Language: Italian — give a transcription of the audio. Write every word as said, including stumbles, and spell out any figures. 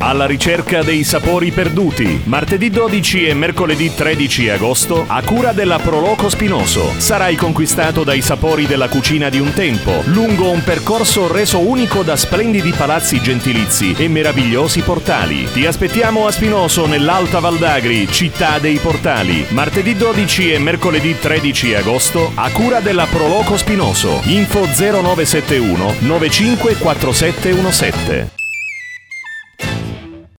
alla ricerca dei sapori perduti. Martedì dodici e mercoledì tredici agosto a cura della Proloco Spinoso. Sarai conquistato dai sapori della cucina di un tempo, lungo un percorso reso unico da splendidi palazzi gentilizi e meravigliosi portali. Ti aspettiamo a Spinoso, nell'Alta Valdagri, città dei portali. Martedì dodici e mercoledì tredici agosto a cura della Proloco Spinoso. Info zero nove sette uno nove cinque quattro sette uno sette.